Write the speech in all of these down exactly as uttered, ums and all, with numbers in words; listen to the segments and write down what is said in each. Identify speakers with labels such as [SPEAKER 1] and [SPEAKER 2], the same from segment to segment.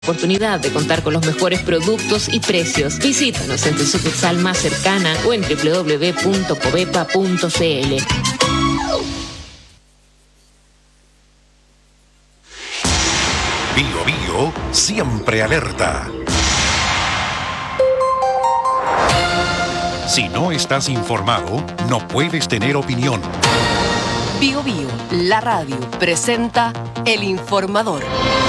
[SPEAKER 1] Oportunidad de contar con los mejores productos y precios. Visítanos en tu sucursal más cercana o en doble u doble u doble u punto covepa punto c l.
[SPEAKER 2] Bio Bio siempre alerta. Si no estás informado, no puedes tener opinión.
[SPEAKER 3] Bio Bio, la radio, presenta El Informador.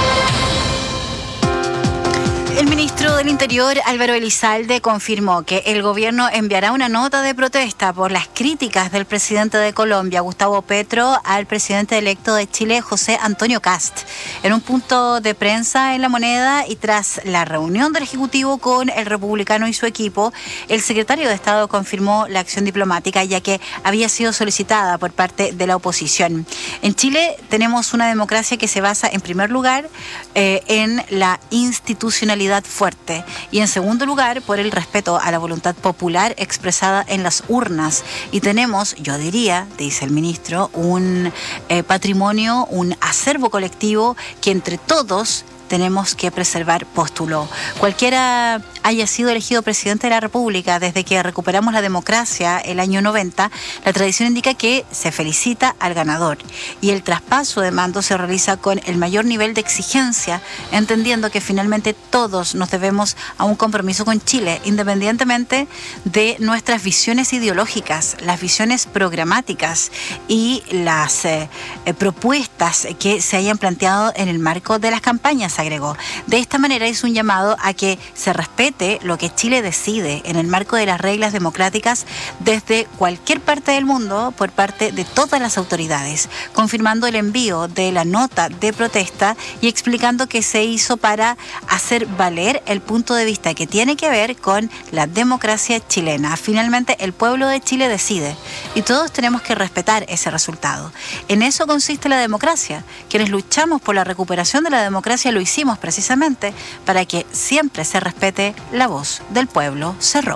[SPEAKER 4] El ministro del Interior, Álvaro Elizalde, confirmó que el gobierno enviará una nota de protesta por las críticas del presidente de Colombia, Gustavo Petro, al presidente electo de Chile, José Antonio Kast. En un punto de prensa en La Moneda y tras la reunión del Ejecutivo con el republicano y su equipo, el secretario de Estado confirmó la acción diplomática, ya que había sido solicitada por parte de la oposición. En Chile tenemos una democracia que se basa, en primer lugar, eh, en la institucionalidad fuerte y en segundo lugar por el respeto a la voluntad popular expresada en las urnas, y tenemos, yo diría, dice el ministro, un eh, patrimonio, un acervo colectivo que entre todos tenemos que preservar, postuló. Cualquiera haya sido elegido presidente de la República desde que recuperamos la democracia el año noventa, la tradición indica que se felicita al ganador y el traspaso de mando se realiza con el mayor nivel de exigencia, entendiendo que finalmente todos nos debemos a un compromiso con Chile, independientemente de nuestras visiones ideológicas, las visiones programáticas y las eh, eh, propuestas que se hayan planteado en el marco de las campañas, agregó. De esta manera hizo un llamado a que se respete lo que Chile decide en el marco de las reglas democráticas desde cualquier parte del mundo por parte de todas las autoridades, confirmando el envío de la nota de protesta y explicando que se hizo para hacer valer el punto de vista que tiene que ver con la democracia chilena. Finalmente, el pueblo de Chile decide y todos tenemos que respetar ese resultado. En eso consiste la democracia. Quienes luchamos por la recuperación de la democracia lo hicimos precisamente para que siempre se respete la voz del pueblo, cerró.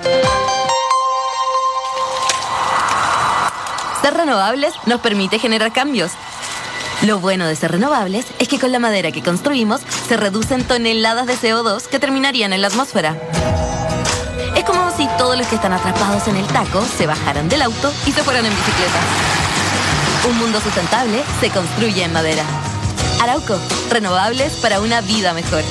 [SPEAKER 5] Ser renovables nos permite generar cambios. Lo bueno de ser renovables es que con la madera que construimos se reducen toneladas de C O dos que terminarían en la atmósfera. Es como si todos los que están atrapados en el taco se bajaran del auto y se fueran en bicicleta. Un mundo sustentable se construye en madera. Arauco, renovables para una vida mejor.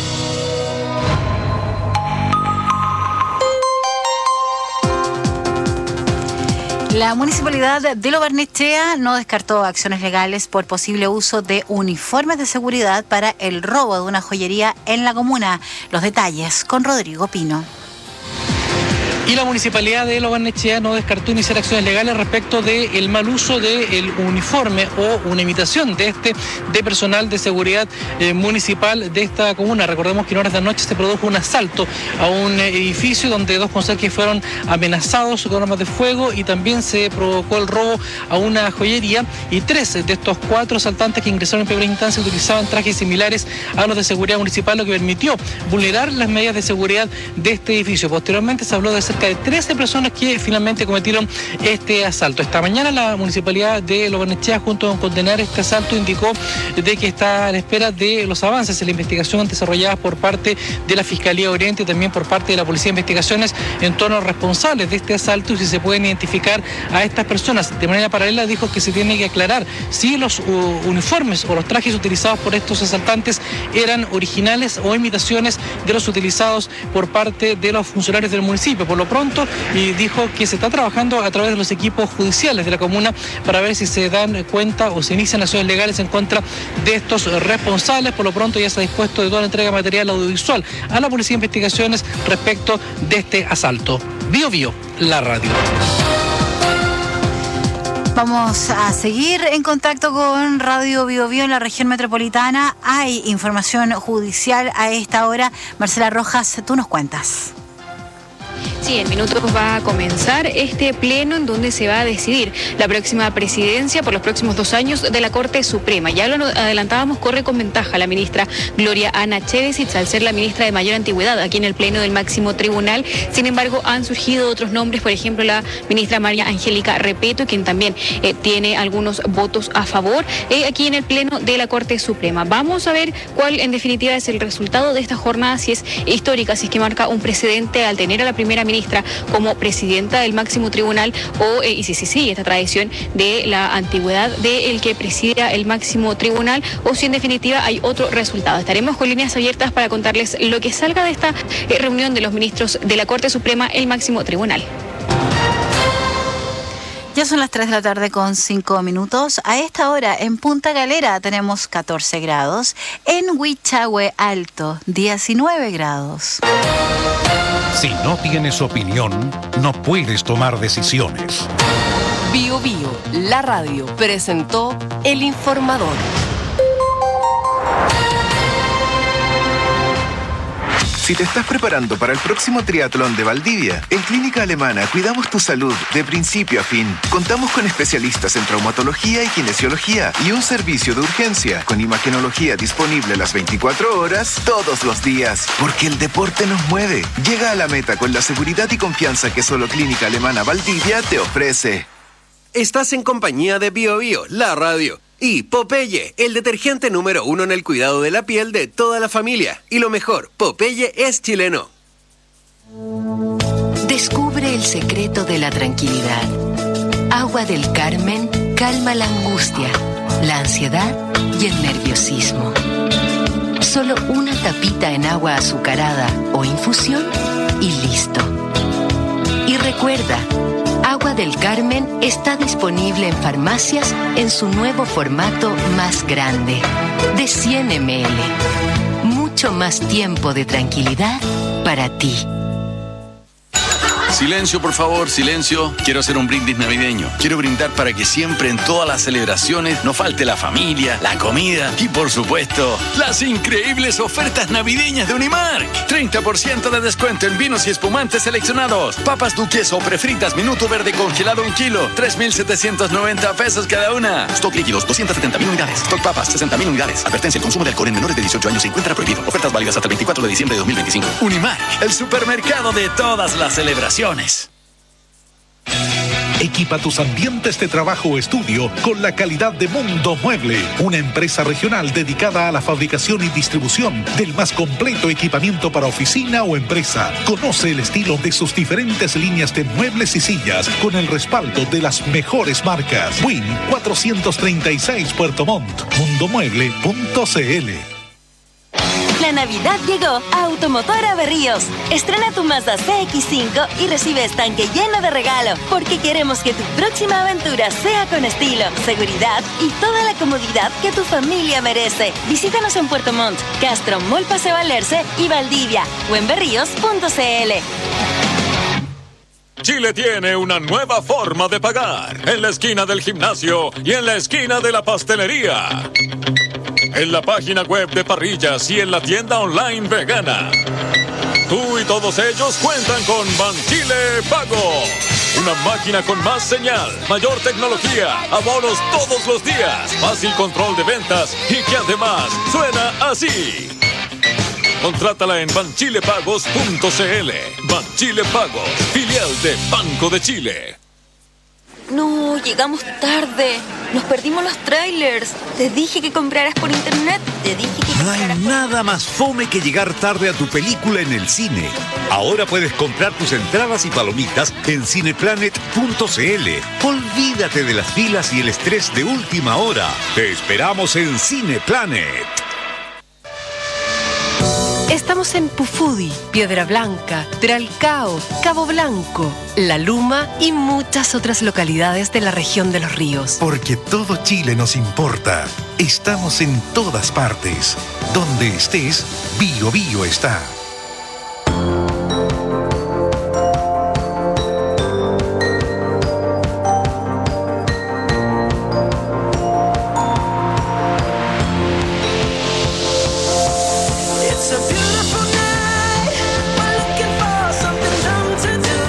[SPEAKER 4] La municipalidad de Lo Barnechea no descartó acciones legales por posible uso de uniformes de seguridad para el robo de una joyería en la comuna. Los detalles con Rodrigo Pino.
[SPEAKER 6] Y la Municipalidad de Lo Barnechea no descartó iniciar acciones legales respecto del mal uso del uniforme o una imitación de este de personal de seguridad eh, municipal de esta comuna. Recordemos que en horas de la noche se produjo un asalto a un edificio donde dos conserjes fueron amenazados con armas de fuego y también se provocó el robo a una joyería, y tres de estos cuatro asaltantes que ingresaron en primera instancia utilizaban trajes similares a los de seguridad municipal, lo que permitió vulnerar las medidas de seguridad de este edificio. Posteriormente se habló de cerca de trece personas que finalmente cometieron este asalto. Esta mañana la Municipalidad de Lo Barnechea, junto con condenar este asalto, indicó de que está a la espera de los avances en la investigación desarrollada por parte de la Fiscalía Oriente y también por parte de la Policía de Investigaciones en torno a los responsables de este asalto y si se pueden identificar a estas personas. De manera paralela dijo que se tiene que aclarar si los uh, uniformes o los trajes utilizados por estos asaltantes eran originales o imitaciones de los utilizados por parte de los funcionarios del municipio. Por lo pronto, y dijo que se está trabajando a través de los equipos judiciales de la comuna para ver si se dan cuenta o se inician acciones legales en contra de estos responsables. Por lo pronto ya se ha dispuesto de toda la entrega de material audiovisual a la Policía de Investigaciones respecto de este asalto. Bio Bio, la radio.
[SPEAKER 4] Vamos a seguir en contacto con Radio Bio Bio en la región metropolitana. Hay información judicial a esta hora. Marcela Rojas, tú nos cuentas.
[SPEAKER 7] Sí, en minutos va a comenzar este pleno en donde se va a decidir la próxima presidencia por los próximos dos años de la Corte Suprema. Ya lo adelantábamos, corre con ventaja la ministra Gloria Ana Chevesic al ser la ministra de mayor antigüedad aquí en el pleno del máximo tribunal. Sin embargo, han surgido otros nombres, por ejemplo, la ministra María Angélica Repeto, quien también eh, tiene algunos votos a favor eh, aquí en el pleno de la Corte Suprema. Vamos a ver cuál en definitiva es el resultado de esta jornada, si es histórica, si es que marca un precedente al tener a la primera ministra como presidenta del máximo tribunal o eh, y si sí, sí, sí, esta tradición de la antigüedad del que presida el máximo tribunal, o si en definitiva hay otro resultado. Estaremos con líneas abiertas para contarles lo que salga de esta eh, reunión de los ministros de la Corte Suprema, el máximo tribunal.
[SPEAKER 4] Ya son las tres de la tarde con cinco minutos. A esta hora en Punta Galera tenemos catorce grados. En Huichahue Alto, diecinueve grados.
[SPEAKER 2] Si no tienes opinión, no puedes tomar decisiones.
[SPEAKER 3] Bio Bio, la radio, presentó El Informador.
[SPEAKER 8] Si te estás preparando para el próximo triatlón de Valdivia, en Clínica Alemana cuidamos tu salud de principio a fin. Contamos con especialistas en traumatología y kinesiología y un servicio de urgencia con imagenología disponible las veinticuatro horas, todos los días. Porque el deporte nos mueve. Llega a la meta con la seguridad y confianza que solo Clínica Alemana Valdivia te ofrece.
[SPEAKER 9] Estás en compañía de Bio Bio, la radio. Y Popeye, el detergente número uno en el cuidado de la piel de toda la familia. Y lo mejor, Popeye es chileno.
[SPEAKER 10] Descubre el secreto de la tranquilidad. Agua del Carmen calma la angustia, la ansiedad y el nerviosismo. Solo una tapita en agua azucarada o infusión y listo. Y recuerda, Agua del Carmen está disponible en farmacias en su nuevo formato más grande, de cien mililitros. Mucho más tiempo de tranquilidad para ti.
[SPEAKER 11] Silencio, por favor, silencio. Quiero hacer un brindis navideño. Quiero brindar para que siempre en todas las celebraciones no falte la familia, la comida y, por supuesto, las increíbles ofertas navideñas de Unimark. treinta por ciento de descuento en vinos y espumantes seleccionados. Papas duqueso o prefritas minuto verde congelado un kilo. tres mil setecientos noventa pesos cada una. Stock líquidos, doscientas setenta mil unidades. Stock papas, sesenta mil unidades. Advertencia, el consumo de alcohol en menores de dieciocho años se encuentra prohibido. Ofertas válidas hasta el veinticuatro de diciembre de dos mil veinticinco. Unimark, el supermercado de todas las celebraciones.
[SPEAKER 2] Equipa tus ambientes de trabajo o estudio con la calidad de Mundo Mueble, una empresa regional dedicada a la fabricación y distribución del más completo equipamiento para oficina o empresa. Conoce el estilo de sus diferentes líneas de muebles y sillas con el respaldo de las mejores marcas. Win cuatrocientos treinta y seis Puerto Montt, mundomueble punto cl.
[SPEAKER 12] La Navidad llegó a Automotora Berríos. Estrena tu Mazda C X cinco y recibe estanque lleno de regalo, porque queremos que tu próxima aventura sea con estilo, seguridad y toda la comodidad que tu familia merece. Visítanos en Puerto Montt, Castro, Mall Paseo Alerce y Valdivia, o en berríos punto cl.
[SPEAKER 13] Chile tiene una nueva forma de pagar, en la esquina del gimnasio y en la esquina de la pastelería. En la página web de Parrillas y en la tienda online vegana. Tú y todos ellos cuentan con Banchile Pago. Una máquina con más señal, mayor tecnología, abonos todos los días, fácil control de ventas y que además suena así. Contrátala en banchilepagos punto cl. Banchile Pagos, filial de Banco de Chile.
[SPEAKER 5] No, llegamos tarde. Nos perdimos los trailers. Te dije que compraras por internet. Te dije que
[SPEAKER 14] No hay nada más fome que llegar tarde a tu película en el cine. Ahora puedes comprar tus entradas y palomitas en cineplanet punto cl. Olvídate de las filas y el estrés de última hora. Te esperamos en Cineplanet.
[SPEAKER 3] Estamos en Pufudi, Piedra Blanca, Tralcao, Cabo Blanco, La Luma y muchas otras localidades de la región de los ríos.
[SPEAKER 2] Porque todo Chile nos importa. Estamos en todas partes. Donde estés, Bio Bio está.
[SPEAKER 15] It's a beautiful night. We're looking for something dumb to do.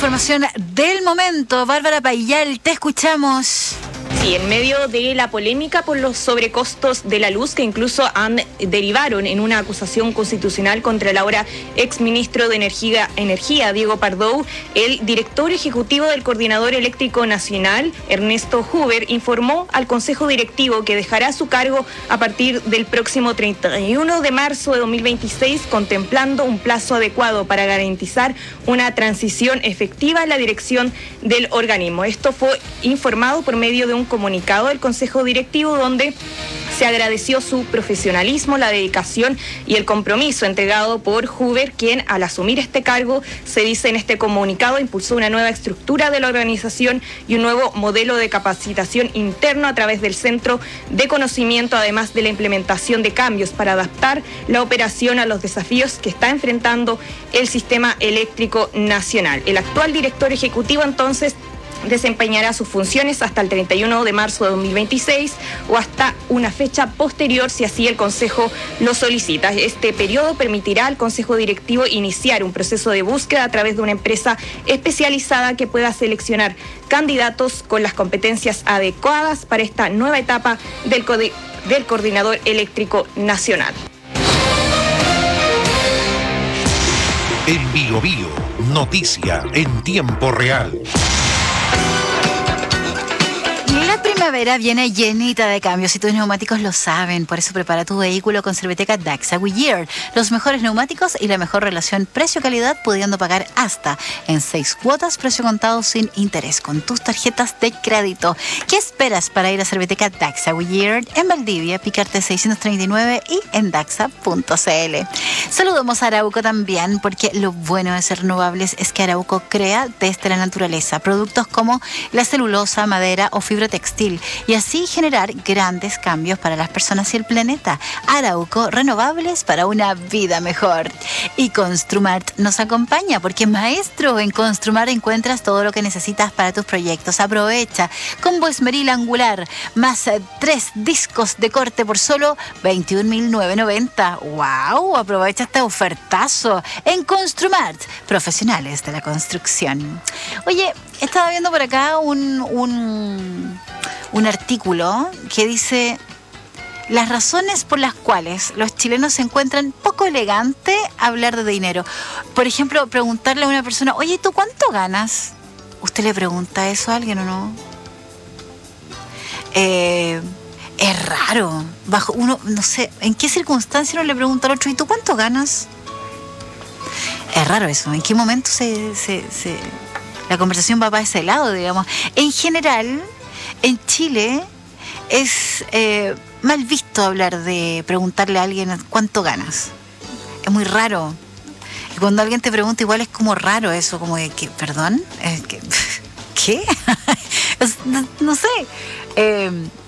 [SPEAKER 4] información del momento. Bárbara Payal, te escuchamos.
[SPEAKER 15] Sí, en medio de la polémica por los sobrecostos de la luz que incluso han derivaron en una acusación constitucional contra el ahora exministro de Energía, Energía, Diego Pardou, el director ejecutivo del Coordinador Eléctrico Nacional, Ernesto Huber, informó al Consejo Directivo que dejará su cargo a partir del próximo treinta y uno de marzo de dos mil veintiséis, contemplando un plazo adecuado para garantizar una transición efectiva en la dirección del organismo. Esto fue informado por medio de un comunicado del Consejo Directivo donde se agradeció su profesionalismo, la dedicación y el compromiso entregado por Huber, quien al asumir este cargo, se dice en este comunicado, impulsó una nueva estructura de la organización y un nuevo modelo de capacitación interno a través del Centro de Conocimiento, además de la implementación de cambios para adaptar la operación a los desafíos que está enfrentando el sistema eléctrico nacional. El actual director ejecutivo, entonces, desempeñará sus funciones hasta el treinta y uno de marzo de dos mil veintiséis o hasta una fecha posterior si así el Consejo lo solicita. Este periodo permitirá al Consejo Directivo iniciar un proceso de búsqueda a través de una empresa especializada que pueda seleccionar candidatos con las competencias adecuadas para esta nueva etapa del, co- del Coordinador Eléctrico Nacional.
[SPEAKER 2] En Bio Bio, noticia en tiempo real.
[SPEAKER 4] La primavera viene llenita de cambios y tus neumáticos lo saben. Por eso prepara tu vehículo con Cerveteca Daxa Goodyear. Los mejores neumáticos y la mejor relación precio-calidad, pudiendo pagar hasta en seis cuotas, precio contado sin interés, con tus tarjetas de crédito. ¿Qué esperas para ir a Cerveteca Daxa Goodyear en Valdivia, Picarte seiscientos treinta y nueve y en daxa punto c l? Saludamos a Arauco también, porque lo bueno de ser renovables es que Arauco crea desde la naturaleza productos como la celulosa, madera o fibra textil, y así generar grandes cambios para las personas y el planeta. Arauco, renovables para una vida mejor. Y Construmart nos acompaña, porque maestro, en Construmart encuentras todo lo que necesitas para tus proyectos. Aprovecha combo esmeril angular más eh, tres discos de corte por solo veintiún mil novecientos noventa. ¡Wow! Aprovecha este ofertazo en Construmart, profesionales de la construcción. Oye, estaba viendo por acá un, un, un artículo que dice las razones por las cuales los chilenos se encuentran poco elegante hablar de dinero. Por ejemplo, preguntarle a una persona, oye, ¿tú cuánto ganas? ¿Usted le pregunta eso a alguien o no? Eh, es raro. Bajo uno, no sé, ¿en qué circunstancia uno le pregunta al otro, ¿y tú cuánto ganas? Es raro eso. ¿En qué momento se, se, se la conversación va para ese lado, digamos? En general, en Chile es eh, mal visto hablar de preguntarle a alguien cuánto ganas. Es muy raro. Y cuando alguien te pregunta, igual es como raro eso, como de que, perdón, eh, que, ¿qué? no, no sé. Eh,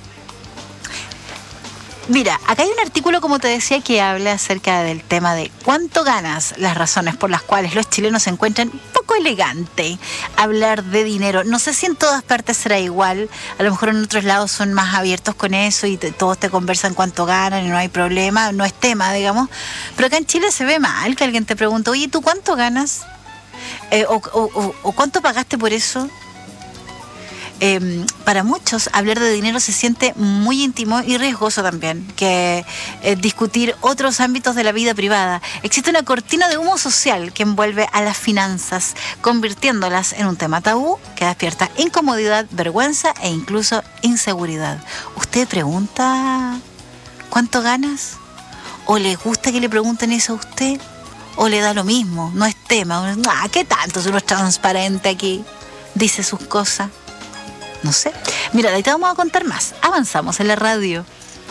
[SPEAKER 4] Mira, acá hay un artículo, como te decía, que habla acerca del tema de cuánto ganas, las razones por las cuales los chilenos se encuentran poco elegante hablar de dinero. No sé si en todas partes será igual, a lo mejor en otros lados son más abiertos con eso y te, todos te conversan cuánto ganan y no hay problema, no es tema, digamos. Pero acá en Chile se ve mal que alguien te pregunte, oye, ¿tú cuánto ganas? Eh, o, o, o, ¿O cuánto pagaste por eso? Eh, para muchos hablar de dinero se siente muy íntimo y riesgoso también que eh, discutir otros ámbitos de la vida privada. Existe una cortina de humo social que envuelve a las finanzas, convirtiéndolas en un tema tabú que despierta incomodidad, vergüenza e incluso inseguridad. ¿Usted pregunta cuánto ganas? ¿O le gusta que le pregunten eso a usted? ¿O le da lo mismo? No es tema. Ah, ¿qué tanto si uno es transparente aquí? Dice sus cosas. No sé. Mira, de ahí te vamos a contar más. Avanzamos en la radio.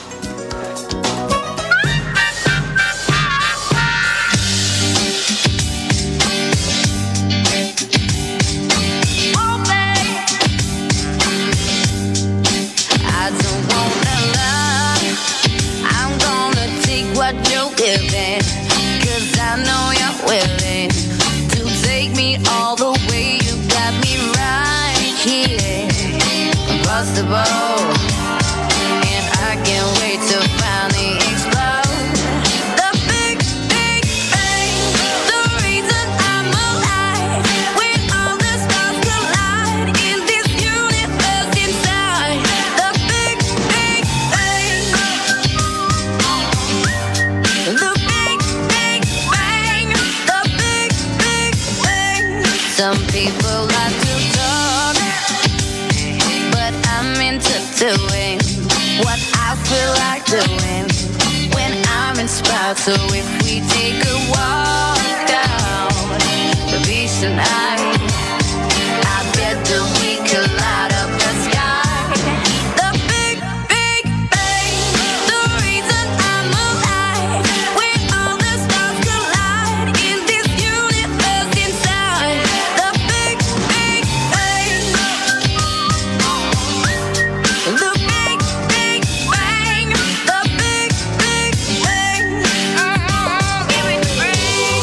[SPEAKER 16] The bow, and I can't wait to finally explode. The big, big bang, the reason I'm alive. With all this Some people like to talk, but I'm into doing what I feel like doing when I'm inspired. So if we take a walk down the beach tonight, I bet that we could light up the sky. The big, big bang, the reason I'm alive. When all the stars collide in this universe inside. The big, big bang. The big, big bang. The big, big bang. Mm-hmm. Give it free.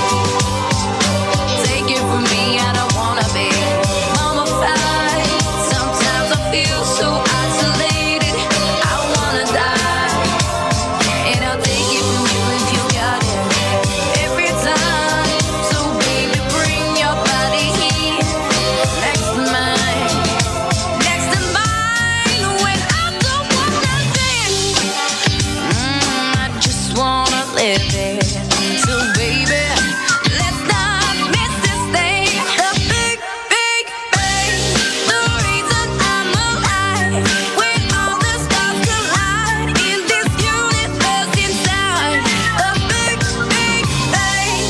[SPEAKER 16] Take it from me, I don't wanna be mummified. Sometimes I feel so isolated, I wanna die. And I'll take it from you if you got it every time. So baby, bring your body here next to mine, next to mine. When I don't wanna think, mm, I just wanna live it. So baby, let's not miss this thing. The big, big bang, the reason I'm alive. When all the stars collide in this universe inside. The big, big bang.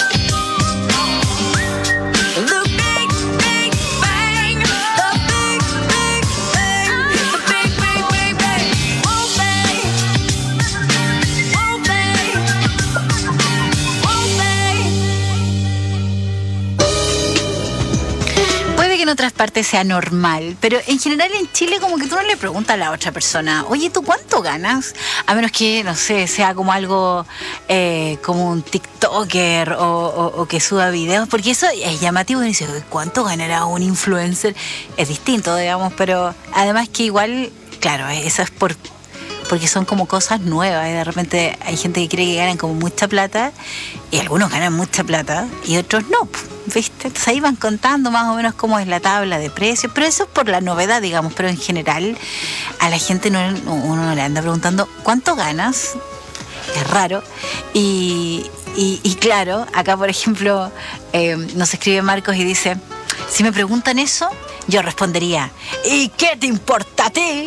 [SPEAKER 16] The big, big bang. The big, big bang. The big, big, big bang. Oh bang. Oh bang. Oh bang.
[SPEAKER 4] Puede que en otras partes sea normal, pero en general en Chile como que tú no le preguntas a la otra persona, oye, ¿tú cuánto ganas? A menos que, no sé, sea como algo eh, como un TikToker o, o- o que suba videos, porque eso es llamativo y dice, ¿cuánto ganará un influencer? Es distinto, digamos, pero además que igual, claro, eso es por... porque son como cosas nuevas y de repente hay gente que cree que ganan como mucha plata y algunos ganan mucha plata y otros no, ¿viste? Entonces ahí van contando más o menos cómo es la tabla de precios, pero eso es por la novedad, digamos, pero en general a la gente no, uno no le anda preguntando ¿cuánto ganas? Es raro. Y, y, y claro, acá por ejemplo eh, nos escribe Marcos y dice, si me preguntan eso, yo respondería, ¿y qué te importa a ti?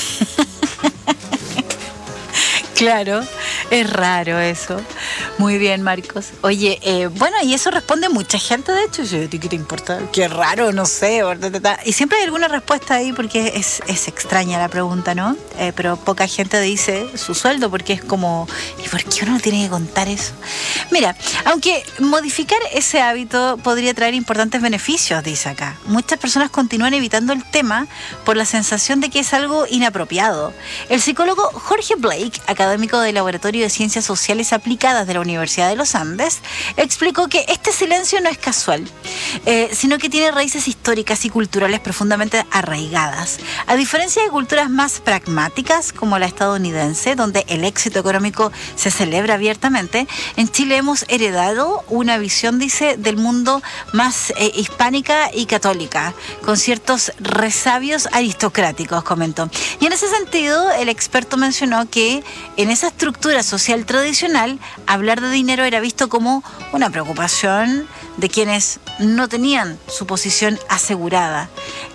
[SPEAKER 4] Claro, es raro eso. Muy bien, Marcos. Oye, eh, bueno, y eso responde mucha gente, de hecho. Yo, ¿a ti qué te importa? Qué raro, no sé. Y siempre hay alguna respuesta ahí porque es, es extraña la pregunta, ¿no? Eh, pero poca gente dice su sueldo porque es como, ¿y por qué uno tiene que contar eso? Mira, aunque modificar ese hábito podría traer importantes beneficios, dice acá. Muchas personas continúan evitando el tema por la sensación de que es algo inapropiado. El psicólogo Jorge Blake, académico del Laboratorio de Ciencias Sociales Aplicadas de la Universidad de los Andes, explicó que este silencio no es casual, eh, sino que tiene raíces históricas y culturales profundamente arraigadas. A diferencia de culturas más pragmáticas, como la estadounidense, donde el éxito económico se celebra abiertamente, en Chile hemos heredado una visión, dice, del mundo más eh, hispánica y católica, con ciertos resabios aristocráticos, comentó. Y en ese sentido, el experto mencionó que en esa estructura social tradicional, hablar de dinero era visto como una preocupación de quienes no tenían su posición asegurada.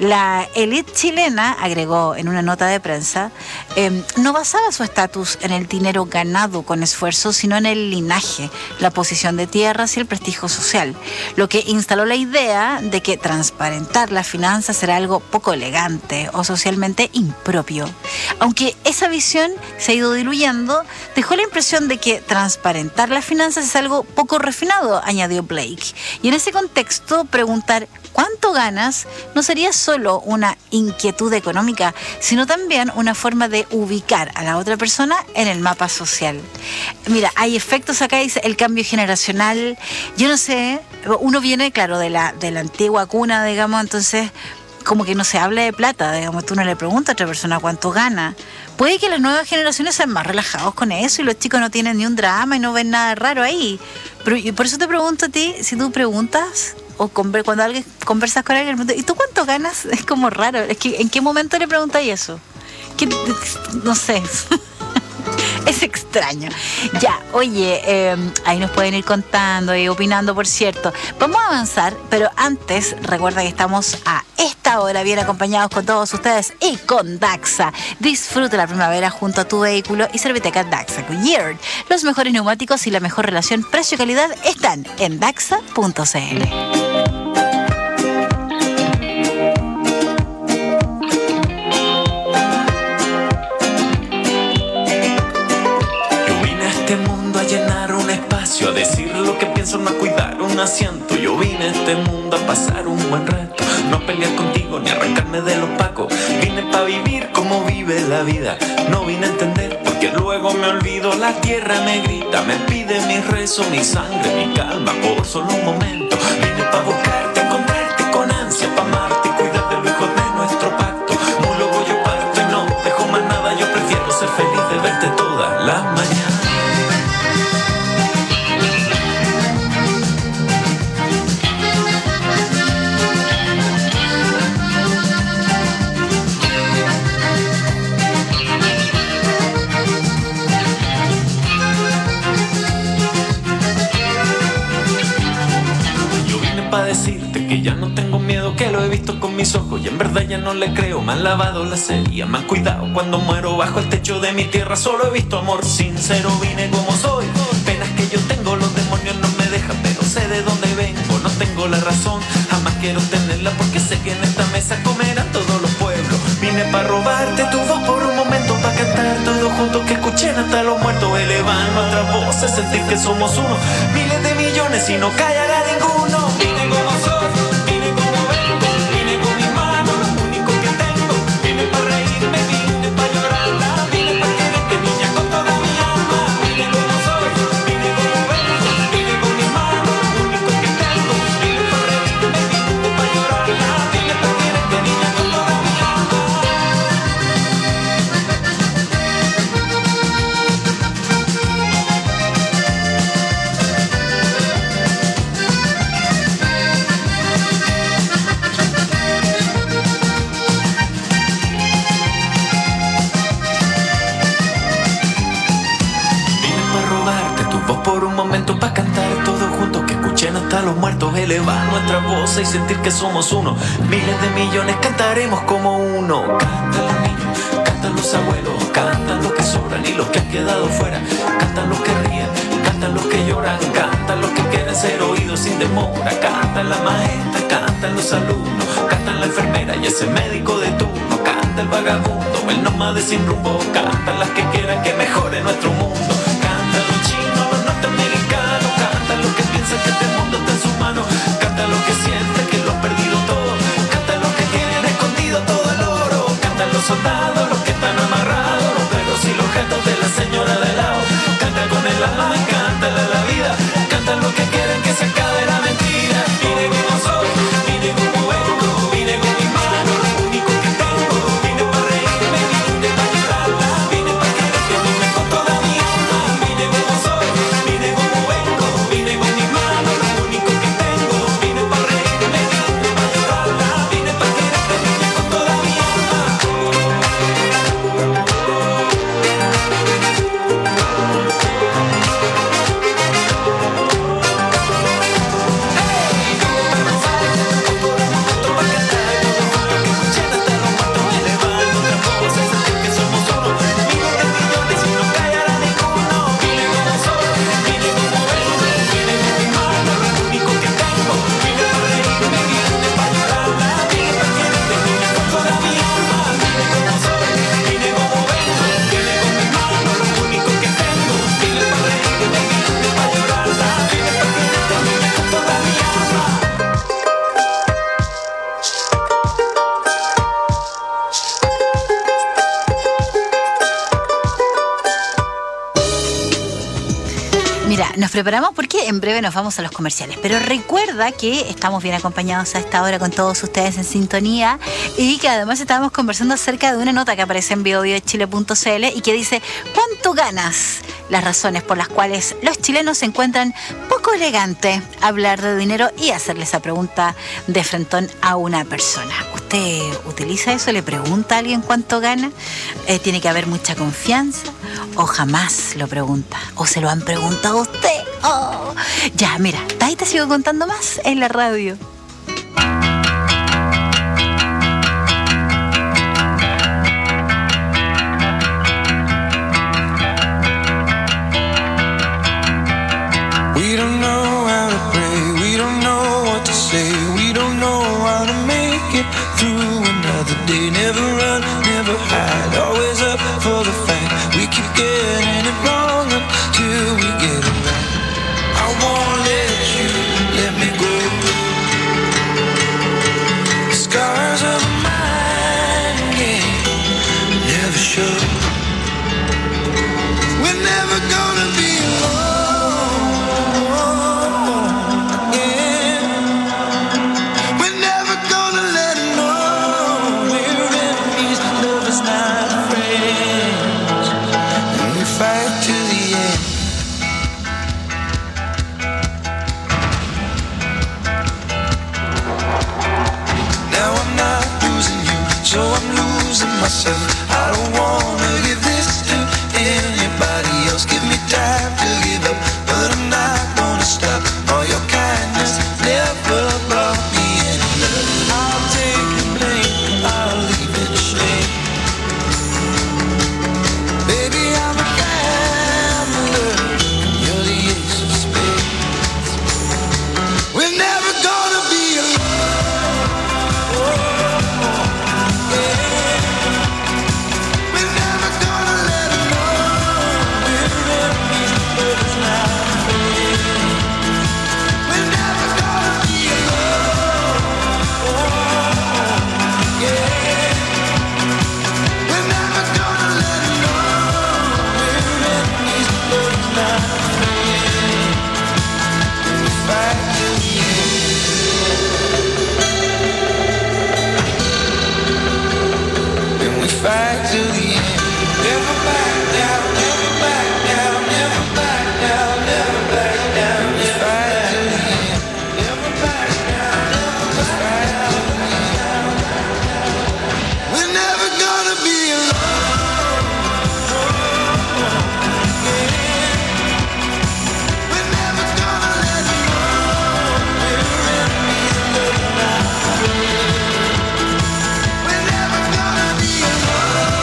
[SPEAKER 4] La élite chilena, agregó en una nota de prensa, eh, no basaba su estatus en el dinero ganado con esfuerzo, sino en el linaje, la posición de tierras y el prestigio social, lo que instaló la idea de que transparentar las finanzas era algo poco elegante o socialmente impropio. Aunque esa visión se ha ido diluyendo, dejó la impresión de que transparentar las finanzas es algo poco refinado, añadió Blake. Y en ese contexto, preguntar ¿cuánto ganas? No sería solo una inquietud económica, sino también una forma de ubicar a la otra persona en el mapa social. Mira, hay efectos acá, dice el cambio generacional. Yo no sé, uno viene, claro, de la, de la antigua cuna, digamos, entonces como que no se habla de plata, digamos, tú no le preguntas a otra persona cuánto gana. Puede que las nuevas generaciones sean más relajados con eso y los chicos no tienen ni un drama y no ven nada raro ahí. Pero y por eso te pregunto a ti, si tú preguntas o cuando alguien conversas con alguien, ¿y tú cuánto ganas? Es como raro. Es que ¿en qué momento le preguntáis eso? ¿Qué, no sé. Es Es extraño. Ya, oye, eh, ahí nos pueden ir contando y opinando, por cierto. Vamos a avanzar, pero antes, recuerda que estamos a esta hora bien acompañados con todos ustedes y con Daxa. Disfruta la primavera junto a tu vehículo y Serviteca Daxa Goodyear. Los mejores neumáticos y la mejor relación precio-calidad están en daxa punto c l.
[SPEAKER 17] A decir lo que pienso, no a cuidar un asiento. Yo vine a este mundo a pasar un buen rato, no a pelear contigo ni a arrancarme de los pacos. Vine pa' vivir como vive la vida, no vine a entender porque luego me olvido. La tierra me grita, me pide mi rezo, mi sangre, mi calma por solo un momento. Vine pa' buscarte, encontrarte con ansia, pa' amarte y cuidar de los hijos de nuestro pacto. Un lobo yo parto y no dejo más nada, yo prefiero ser feliz de verte todas las mañanas. Pa' decirte que ya no tengo miedo, que lo he visto con mis ojos y en verdad ya no le creo. Me han lavado la serie, me han cuidado cuando muero bajo el techo de mi tierra. Solo he visto amor sincero, vine como soy. Penas que yo tengo, los demonios no me dejan, pero sé de dónde vengo, no tengo la razón, jamás quiero tenerla porque sé que en esta mesa comerán todos los pueblos. Vine pa' robarte tu voz por un momento, pa' cantar todos juntos, que escuchen hasta los muertos elevar nuestras voces, sentir que somos uno, miles de millones y no callará ninguno. Vine como soy, vine como vengo, vine con mis manos, lo único que tengo. Vine pa' reírme, vine pa' llorarla, vine pa' quererte niña con toda mi alma. Vine como soy, vine como vengo, vine con mis manos, lo único que tengo. Vine pa' reírme, vine pa' llorarla, vine pa' quererte niña con toda mi alma. Por un momento pa' cantar todos juntos, que escuchen hasta los muertos elevar nuestra voz y sentir que somos uno. Miles de millones cantaremos como uno. Cantan los niños, cantan los abuelos, cantan los que sobran y los que han quedado fuera. Cantan los que ríen, cantan los que lloran, cantan los que quieren ser oídos sin demora. Cantan la maestra, cantan los alumnos, cantan la enfermera y ese médico de turno. Canta el vagabundo, el nómade sin rumbo, cantan las que quieran que mejore nuestro mundo. Cantan los que piensan que este mundo está en sus manos. Cantan los que sienten que lo han perdido todo. Cantan los que tienen escondido todo el oro. Cantan los soldados, los que están amarrados, los perros y los gatos de la señora de lado. Cantan con el alma y cantan la vida. Cantan los que quieren que se acabe la mentira. Vine como soy, vine como vengo, vine con mis manos, lo único que tengo. Vine para reírme, vine para llorarla, vine para quererte, vine con toda mi alma. Vine como soy, vine como vengo, vine con mis manos, lo único que tengo. Vine para reírme, vine para llorarla, vine para quererte, vine con toda mi alma.
[SPEAKER 4] Mira, nos preparamos porque en breve nos vamos a los comerciales, pero recuerda que estamos bien acompañados a esta hora con todos ustedes en sintonía y que además estábamos conversando acerca de una nota que aparece en bio bio chile punto c l y que dice: ¿cuánto ganas? las razones por las cuales los chilenos se encuentran poco elegante hablar de dinero y hacerle esa pregunta de frentón a una persona. ¿Usted utiliza eso? ¿Le pregunta a alguien cuánto gana? Eh, ¿Tiene que haber mucha confianza? ¿O jamás lo pregunta? ¿O se lo han preguntado a usted? Oh. Ya, mira, ahí te sigo contando más en la radio.
[SPEAKER 18] We don't know how to pray, we don't know what to say, we don't know how to make it through another day. Never run, never hide, always up for the fight. We keep getting it wrong until we get it right. I won't let you let me go. The scars of a mind game never show. We're never gonna be alone. So I'm losing myself. I don't wanna give this to anybody else. Give me time to give up, but I'm not gonna stop. All your kindness never brought me any love. I'll take the blame, I'll leave it shame. Baby, I'm a gambler, and you're the ace of spades. We're never gonna be alone. Fight to the end. Never back down, never back down, never back down, never back down. We fight to the end. Never back down, never back down. We're never gonna be alone. We're never gonna let go. We're enemies, but not friends. We're never gonna be alone.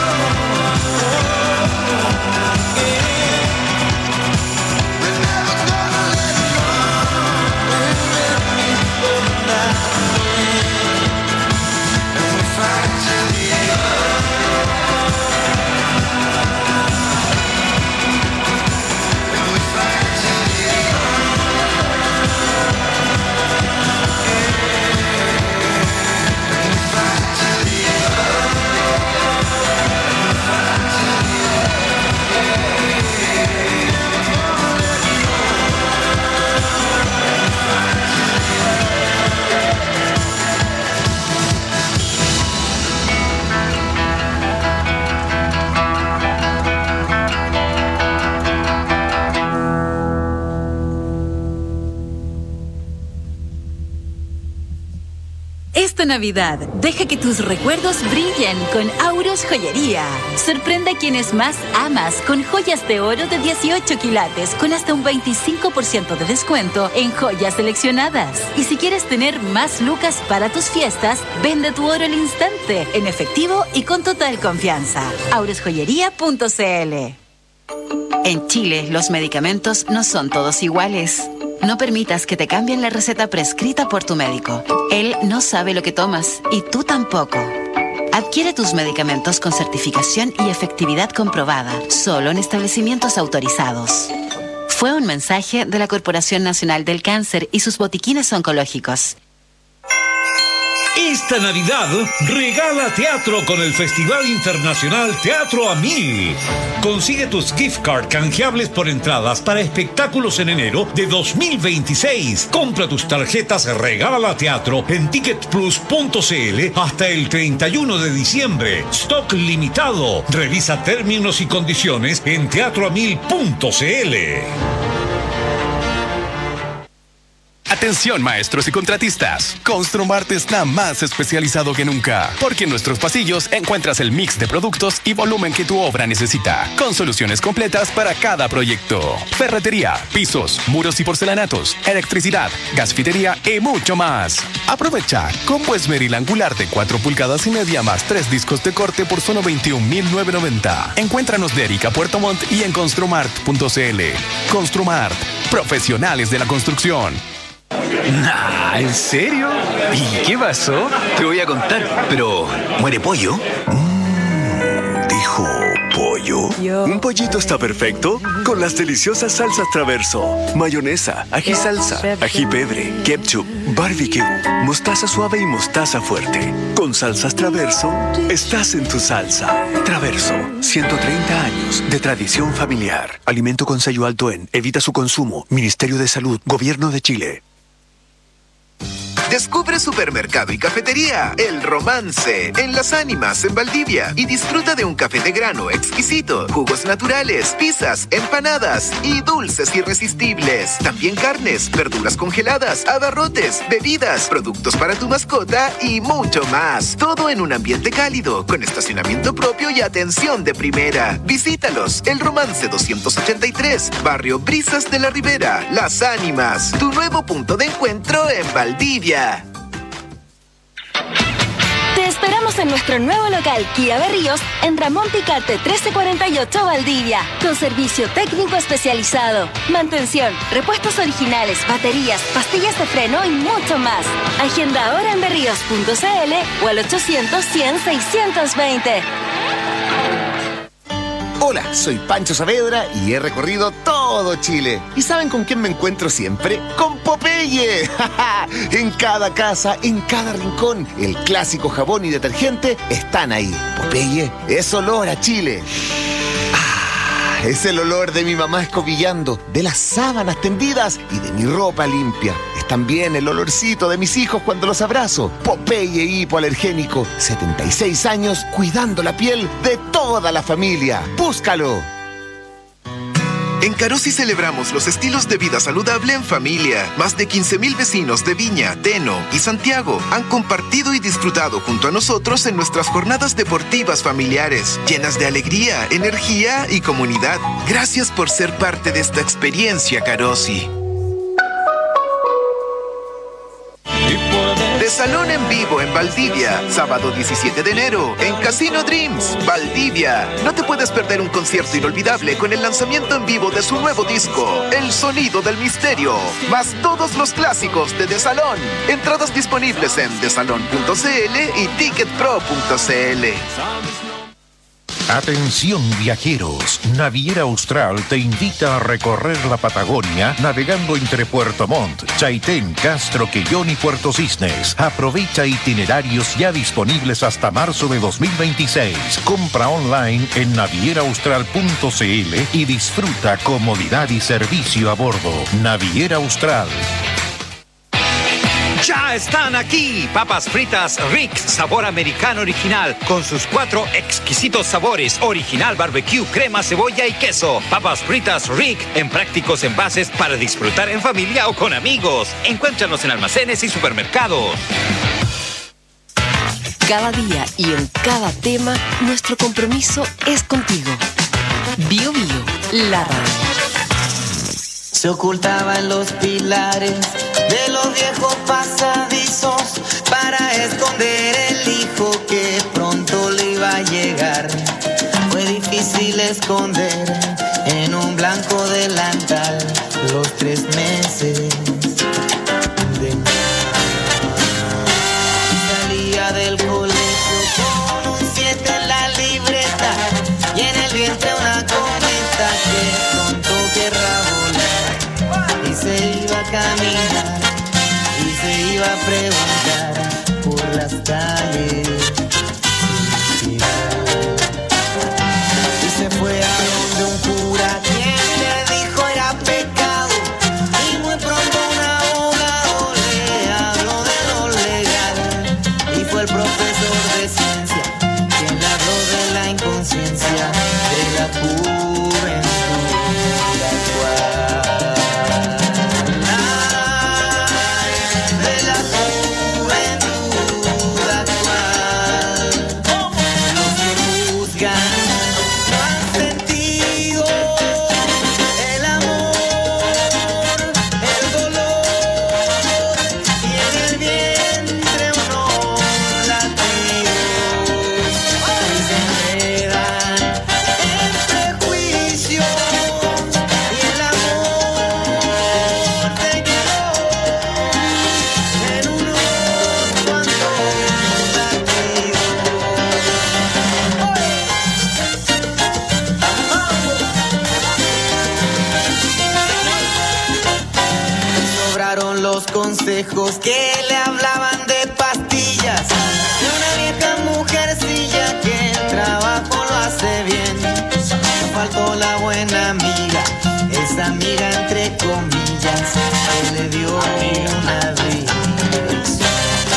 [SPEAKER 19] Esta Navidad, deja que tus recuerdos brillen con Auros Joyería. Sorprende a quienes más amas con joyas de oro de dieciocho quilates con hasta un veinticinco por ciento de descuento en joyas seleccionadas. Y si quieres tener más lucas para tus fiestas, vende tu oro al instante, en efectivo y con total confianza. auros joyería punto c l. En Chile, los medicamentos no son todos iguales. No permitas que te cambien la receta prescrita por tu médico. Él no sabe lo que tomas y tú tampoco. Adquiere tus medicamentos con certificación y efectividad comprobada, solo en establecimientos autorizados. Fue un mensaje de la Corporación Nacional del Cáncer y sus botiquines oncológicos.
[SPEAKER 14] Esta Navidad regala teatro con el Festival Internacional Teatro a Mil. Consigue tus gift card canjeables por entradas para espectáculos en enero de dos mil veintiséis. Compra tus tarjetas Regala Teatro en ticket plus punto c l hasta el treinta y uno de diciembre. Stock limitado. Revisa términos y condiciones en teatro a mil punto c l.
[SPEAKER 20] Atención maestros y contratistas, Construmart está más especializado que nunca, porque en nuestros pasillos encuentras el mix de productos y volumen que tu obra necesita, con soluciones completas para cada proyecto. Ferretería, pisos, muros y porcelanatos, electricidad, gasfitería y mucho más. Aprovecha combo esmeril angular de cuatro pulgadas y media más tres discos de corte por solo veintiún mil novecientos noventa. Encuéntranos de Erika Puerto Montt y en construmart punto c l. Construmart, profesionales de la construcción.
[SPEAKER 21] Nah, ¿en serio? ¿Y qué pasó? Te voy a contar, pero ¿muere pollo?
[SPEAKER 22] Mm, dijo pollo. Yo. Un pollito está perfecto con las deliciosas salsas Traverso, mayonesa, ají salsa, ají pebre, ketchup, barbecue, mostaza suave y mostaza fuerte. Con salsas Traverso, estás en tu salsa. Traverso, ciento treinta años de tradición familiar. Alimento con sello alto en Evita su consumo. Ministerio de Salud, Gobierno de Chile.
[SPEAKER 8] Descubre Supermercado y Cafetería El Romance en Las Ánimas, en Valdivia, y disfruta de un café de grano exquisito, jugos naturales, pizzas, empanadas y dulces irresistibles. También carnes, verduras congeladas, abarrotes, bebidas, productos para tu mascota y mucho más. Todo en un ambiente cálido, con estacionamiento propio y atención de primera. Visítalos, El Romance doscientos ochenta y tres, Barrio Brisas de la Ribera, Las Ánimas, tu nuevo punto de encuentro en Valdivia.
[SPEAKER 12] Te esperamos en nuestro nuevo local Kia Berríos en Ramón Picarte trece cuarenta y ocho Valdivia, con servicio técnico especializado, mantención, repuestos originales, baterías, pastillas de freno y mucho más. Agenda ahora en berríos punto c l o al ochocientos cien seiscientos veinte.
[SPEAKER 23] Hola, soy Pancho Saavedra y he recorrido todo Chile. ¿Y saben con quién me encuentro siempre? ¡Con Popeye! En cada casa, en cada rincón, el clásico jabón y detergente están ahí. Popeye es olor a Chile. Ah, es el olor de mi mamá escobillando, de las sábanas tendidas y de mi ropa limpia. Es también el olorcito de mis hijos cuando los abrazo. Popeye hipoalergénico, setenta y seis años cuidando la piel de toda la familia. ¡Búscalo!
[SPEAKER 8] En Carosi celebramos los estilos de vida saludable en familia. Más de quince mil vecinos de Viña, Teno y Santiago han compartido y disfrutado junto a nosotros en nuestras jornadas deportivas familiares, llenas de alegría, energía y comunidad. Gracias por ser parte de esta experiencia, Carosi. De Salón en Vivo en Valdivia, sábado diecisiete de enero, en Casino Dreams, Valdivia. No te puedes perder un concierto inolvidable con el lanzamiento en vivo de su nuevo disco, El Sonido del Misterio, más todos los clásicos de De Salón. Entradas disponibles en desalón punto c l y ticket pro punto c l.
[SPEAKER 2] Atención viajeros, Naviera Austral te invita a recorrer la Patagonia navegando entre Puerto Montt, Chaitén, Castro, Quellón y Puerto Cisnes. Aprovecha itinerarios ya disponibles hasta marzo de dos mil veintiséis. Compra online en naviera austral punto c l y disfruta comodidad y servicio a bordo. Naviera Austral.
[SPEAKER 24] ¡Ya están aquí! Papas fritas Rick, sabor americano original, con sus cuatro exquisitos sabores: original, barbecue, crema, cebolla y queso. Papas fritas Rick, en prácticos envases para disfrutar en familia o con amigos. Encuéntranos en almacenes y supermercados.
[SPEAKER 3] Cada día y en cada tema, nuestro compromiso es contigo. Bio Bio, la radio.
[SPEAKER 25] Se ocultaba en los pilares de los viejos pasadizos para esconder el hijo que pronto le iba a llegar. Fue difícil esconder en un blanco delantal los tres meses de salía del colegio con un siete en la libreta y en el vientre una cometa que pronto querrá volar. Y se iba a caminar y se iba a preguntar por la las calles. Y se fue a donde un cura quien le dijo era pecado. Y muy pronto un abogado le habló de lo legal. Y fue el profesor de ciencia quien le habló de la inconsciencia de la juventud actual. De la juventud actual. Los que juzgan no han sentido el amor, el dolor, y en el vientre unos latidos y se enredan en prejuicio, y el amor se quedó en unos cuantos latidos. Sobraron los consejos que le hablaban de pastillas, de una vieja mujercilla que el trabajo lo hace bien. No faltó la buena amiga, esa amiga entre comillas, que le dio una dirección.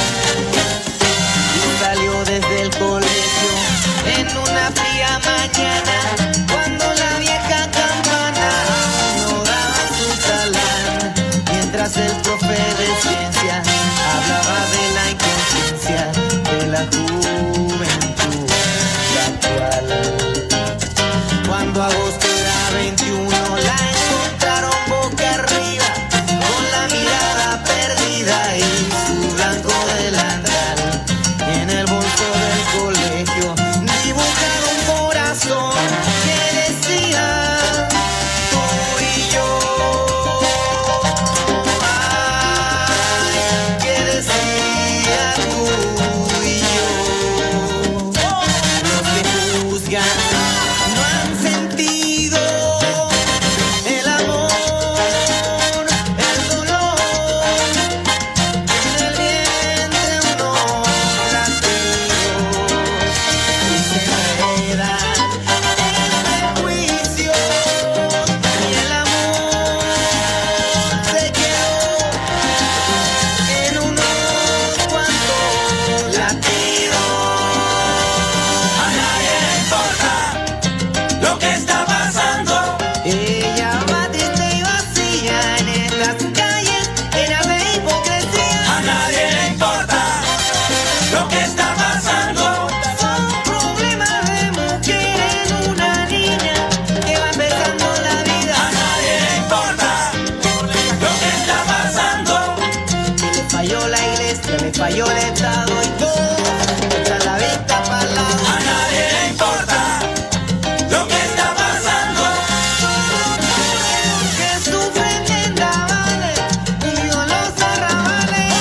[SPEAKER 25] Y salió desde el colegio en una fría mañana, cuando la vieja campana no daba su talán, mientras el profe de ciencia hablaba de la inconsciencia de la juventud actual. Cuando agosto era veintiuno, la encontraron boca arriba, con la mirada perdida y su blanco delantal. Y en el bolso del colegio dibujaba un corazón que decía tú y yo. Ay, que decía tú y yo. Los que juzgan no han sentido el amor, el dolor, en el vientre unos latidos y se enredan en prejuicios, y el amor se quedó en unos cuantos latidos. A nadie le importa lo que está pasando. Ella va triste y vacía en estas calles llenas de hipocresía. A nadie le importa lo que está pasando. Son problemas de mujer en una niña que va empezando la vida. A nadie le importa lo que está pasando. Le falló la iglesia, le falló el Estado y todo echa la vista para el lado. A nadie le importa lo que está pasando. Que sufren en Davales y yo los arrabales.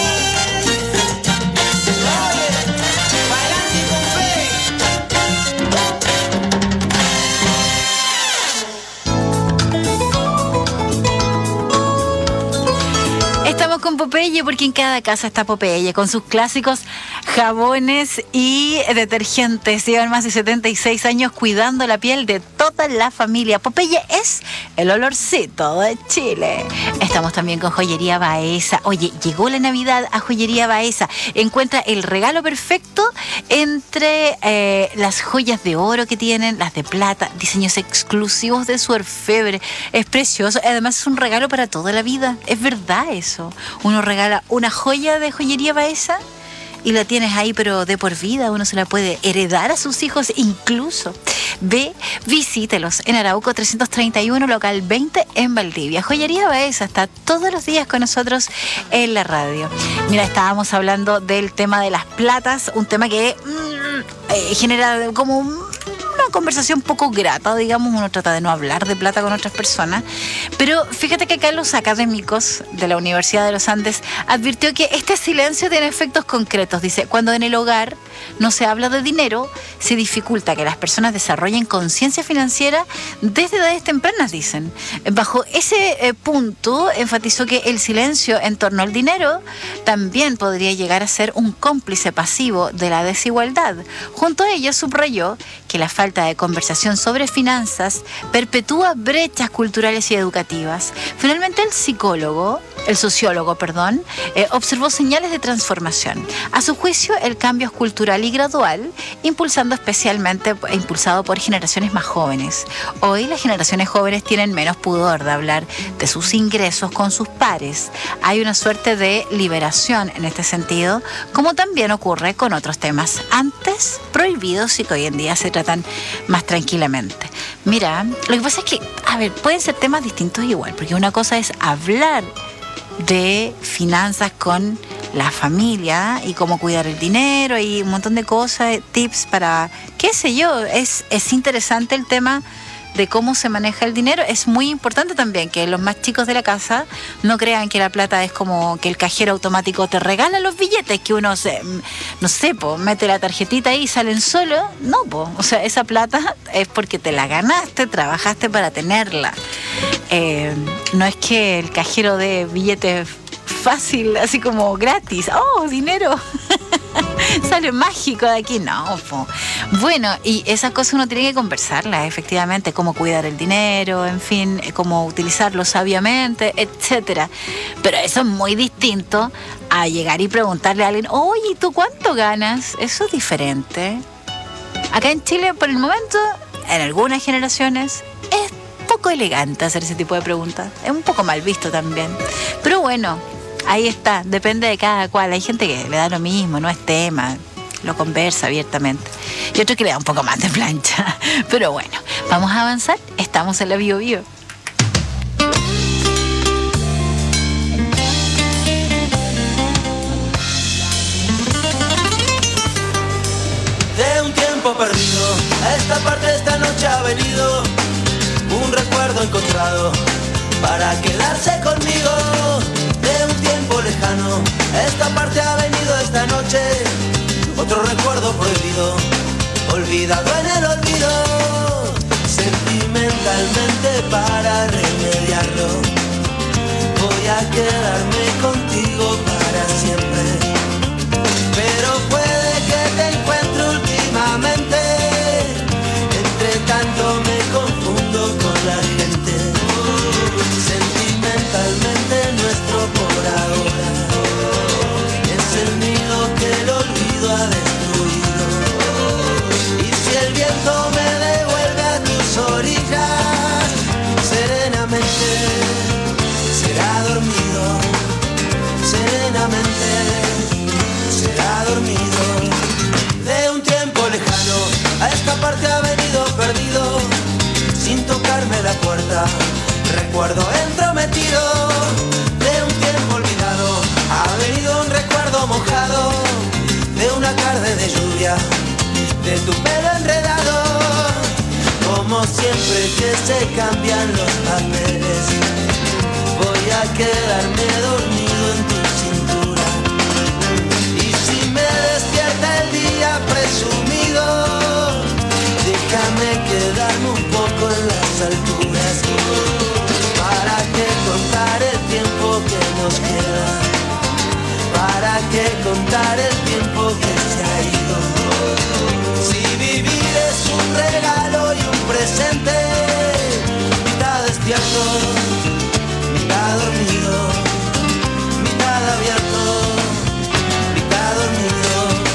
[SPEAKER 25] Oye, pa'lante con
[SPEAKER 4] Estamos con Popeye porque en cada casa está Popeye con sus clásicos jabones y detergentes. Llevan más de setenta y seis años cuidando la piel de toda la familia. Popeye es el olorcito de Chile. Estamos también con Joyería Baeza. Oye, llegó la Navidad a Joyería Baeza. Encuentra el regalo perfecto entre eh, las joyas de oro que tienen, las de plata, diseños exclusivos de su orfebre. Es precioso. Además es un regalo para toda la vida. Es verdad eso. Uno regala una joya de Joyería Baeza y la tienes ahí, pero de por vida. Uno se la puede heredar a sus hijos incluso. Ve, visítelos en Arauco trescientos treinta y uno, local veinte en Valdivia. Joyería Baeza está todos los días con nosotros en la radio. Mira, estábamos hablando del tema de las platas, un tema que mmm, eh, genera como una conversación poco grata, digamos, uno trata de no hablar de plata con otras personas, pero fíjate que acá los académicos de la Universidad de los Andes advirtió que este silencio tiene efectos concretos. Dice, cuando en el hogar no se habla de dinero, se dificulta que las personas desarrollen conciencia financiera desde edades tempranas, dicen. Bajo ese eh, punto, enfatizó que el silencio en torno al dinero también podría llegar a ser un cómplice pasivo de la desigualdad. Junto a ello, subrayó que la falta de conversación sobre finanzas perpetúa brechas culturales y educativas. Finalmente, el psicólogo, el sociólogo, perdón, eh, observó señales de transformación. A su juicio, el cambio es cultural y gradual, impulsando especialmente, impulsado por generaciones más jóvenes. Hoy las generaciones jóvenes tienen menos pudor de hablar de sus ingresos con sus pares. Hay una suerte de liberación en este sentido, como también ocurre con otros temas antes prohibidos y que hoy en día se tratan más tranquilamente. Mira, lo que pasa es que, a ver, pueden ser temas distintos igual, porque una cosa es hablar de finanzas con la familia y cómo cuidar el dinero y un montón de cosas, tips para, qué sé yo, es, es interesante el tema de cómo se maneja el dinero. Es muy importante también que los más chicos de la casa no crean que la plata es como que el cajero automático te regala los billetes, que uno se, no sé, po, mete la tarjetita ahí y salen solos. No, po. O sea, esa plata es porque te la ganaste, trabajaste para tenerla. Eh, no es que el cajero dé billetes fácil, así como gratis. ¡Oh, dinero! Sale mágico de aquí. No, po. Bueno, y esas cosas uno tiene que conversarlas, efectivamente, cómo cuidar el dinero, en fin, cómo utilizarlo sabiamente, etcétera. Pero eso es muy distinto a llegar y preguntarle a alguien, oye, ¿y tú cuánto ganas? Eso es diferente. Acá en Chile, por el momento, en algunas generaciones, es poco elegante hacer ese tipo de preguntas. Es un poco mal visto también. Pero bueno, ahí está, depende de cada cual. Hay gente que le da lo mismo, no es tema, lo conversa abiertamente. Y otro que le da un poco más de plancha. Pero bueno, vamos a avanzar. Estamos en la Bio Bio.
[SPEAKER 1] De un tiempo perdido, a esta parte esta noche ha venido un recuerdo encontrado para quedarse conmigo. De un tiempo lejano, a esta parte ha venido esta noche otro recuerdo prohibido, olvidado en el olvido. Sentimentalmente para remediarlo, voy a quedarme contigo para siempre. Pero puede que te encuentre últimamente, entre tanto me confundo con la gente. Sentimentalmente nuestro por ahora es el nido que el olvido ha destruido. Y si el viento me devuelve a tus orillas, serenamente será dormido, serenamente será dormido. De un tiempo lejano, a esta parte ha venido perdido, sin tocarme la puerta, recuerdo entrometido. De un tiempo olvidado, ha venido un recuerdo mojado, de una tarde de lluvia, de tu pelo enredado. Como siempre que se cambian los papeles, voy a quedarme dormido en tu cintura. Y si me despierta el día presumido, déjame quedarme un poco en las alturas. ¿Para qué contar el tiempo que nos queda? ¿Para qué contar el tiempo que se ha ido? Si vivir es un regalo y un presente, mitad despierto, mitad dormido, mitad abierto, mitad dormido.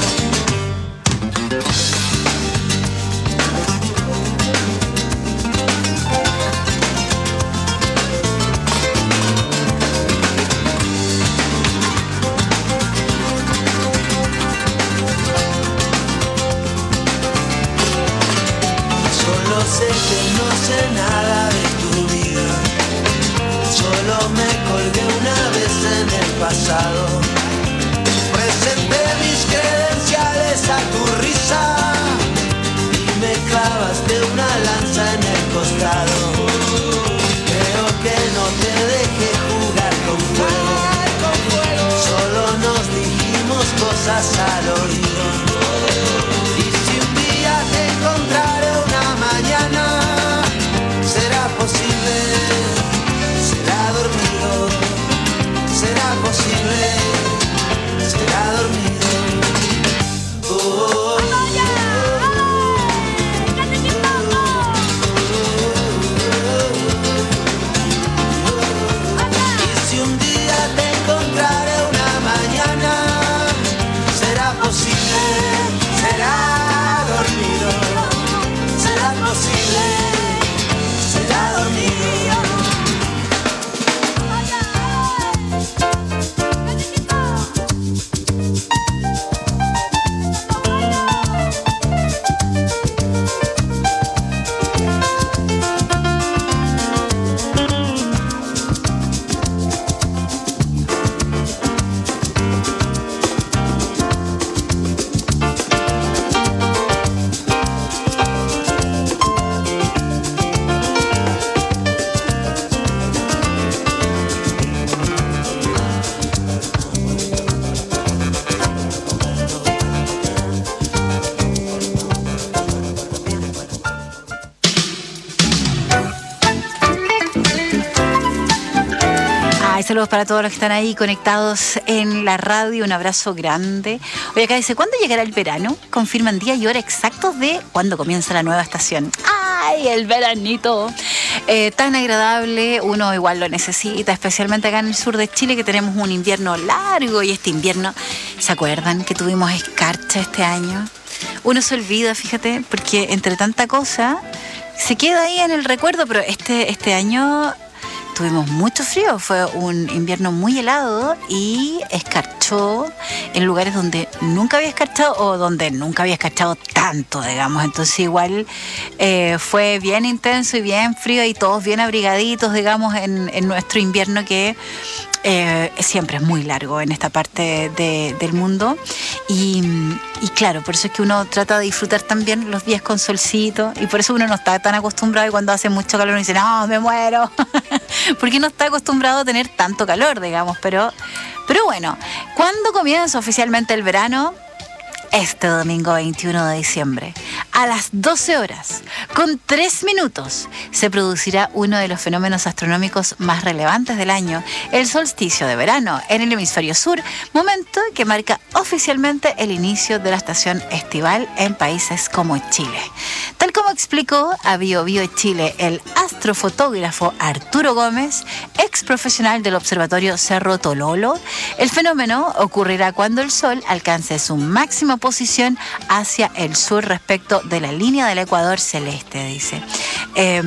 [SPEAKER 1] Solo sé que no sé nada de tu vida, solo me colgué una vez en el pasado. Presenté mis credenciales a tu risa y me clavas
[SPEAKER 4] saludos para todos los que están ahí conectados en la radio. Un abrazo grande. Oye, acá dice, ¿cuándo llegará el verano? Confirman día y hora exactos de cuándo comienza la nueva estación. ¡Ay, el veranito! Eh, tan agradable, uno igual lo necesita, especialmente acá en el sur de Chile, que tenemos un invierno largo. Y este invierno, ¿se acuerdan que tuvimos escarcha este año? Uno se olvida, fíjate, porque entre tanta cosa se queda ahí en el recuerdo, pero este, este año tuvimos mucho frío, fue un invierno muy helado y escarchó en lugares donde nunca había escarchado o donde nunca había escarchado tanto, digamos. Entonces igual eh, fue bien intenso y bien frío y todos bien abrigaditos, digamos, en, en nuestro invierno que eh, siempre es muy largo en esta parte de, del mundo. Y, y claro, por eso es que uno trata de disfrutar también los días con solcito y por eso uno no está tan acostumbrado y cuando hace mucho calor uno dice, no, me muero. Porque no está acostumbrado a tener tanto calor, digamos, pero, pero bueno, ¿cuándo comienza oficialmente el verano? Este domingo veintiuno de diciembre, a las doce horas, con tres minutos, se producirá uno de los fenómenos astronómicos más relevantes del año, el solsticio de verano en el hemisferio sur, momento que marca oficialmente el inicio de la estación estival en países como Chile. Tal como explicó a Bio Bio Chile el astrofotógrafo Arturo Gómez, ex profesional del Observatorio Cerro Tololo, el fenómeno ocurrirá cuando el Sol alcance su máxima posición hacia el sur respecto de la línea del ecuador celeste, dice. Eh,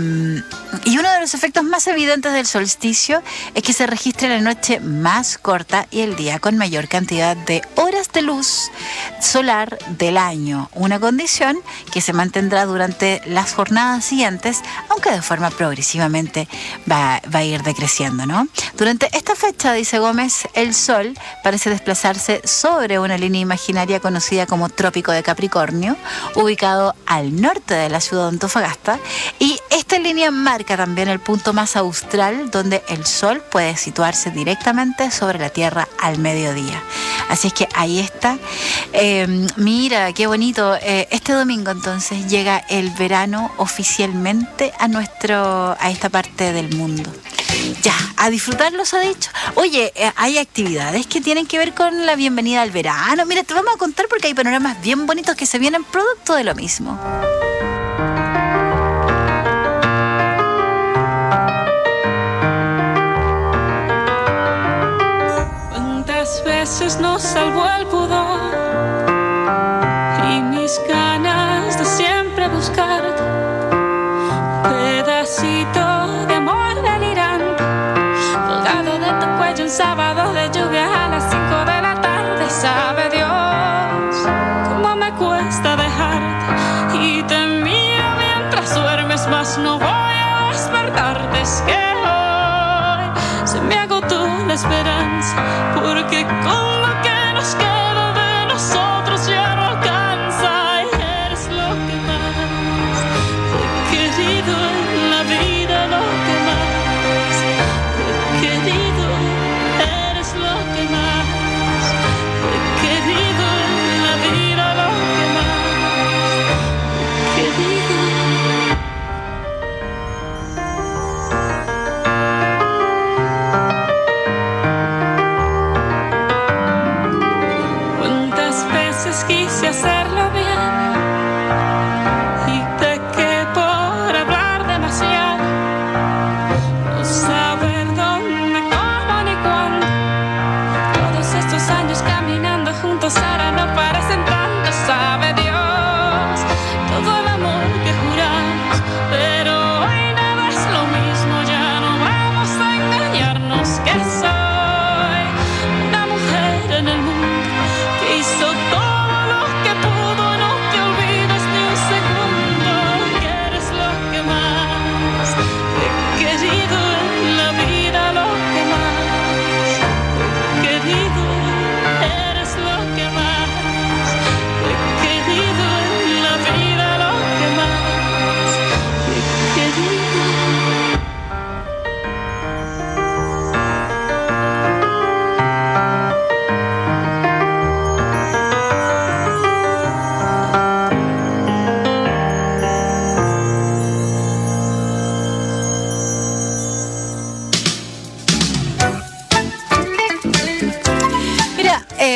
[SPEAKER 4] y uno de los efectos más evidentes del solsticio es que se registra la noche más corta y el día con mayor cantidad de horas de luz solar del año, una condición que se mantendrá durante las jornadas siguientes, aunque de forma progresivamente va, va a ir decreciendo, ¿no? Durante esta fecha, dice Gómez, el Sol parece desplazarse sobre una línea imaginaria conocida como Trópico de Capricornio, ubicado al norte de la ciudad de Antofagasta, y esta línea marca también el punto más austral donde el Sol puede situarse directamente sobre la Tierra al mediodía. Así es que ahí está. Eh, mira, qué bonito. Eh, este domingo entonces llega el verano oficialmente a nuestro, a esta parte del mundo. Ya, a disfrutarlo se ha dicho. Oye, eh, hay actividades que tienen que ver con la bienvenida al verano. Mira, te vamos a contar porque hay panoramas bien bonitos que se vienen producto de lo mismo.
[SPEAKER 6] ¿Cuántas veces nos salvó el pudor y mis ganas de siempre buscarte? Pedacito de amor delirante colgado de tu cuello un sábado de lluvia a las cinco de la tarde. Sabe Dios cómo me cuesta dejarte y te miro mientras duermes, mas no voy a despertarte. Es que hoy se me agotó la esperanza porque con lo que nos queda de nosotros ya no alcanza. Y eres lo que más he querido en la vida, lo que más he querido. Eres lo que más he querido en la vida, lo que más he querido.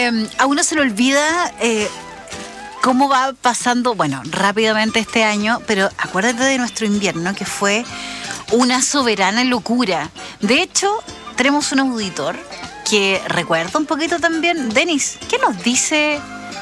[SPEAKER 4] eh, a uno se le olvida eh, cómo va pasando, bueno, rápidamente este año, pero acuérdate de nuestro invierno, que fue una soberana locura. De hecho, tenemos un auditor que recuerda un poquito también. Denis, ¿qué nos dice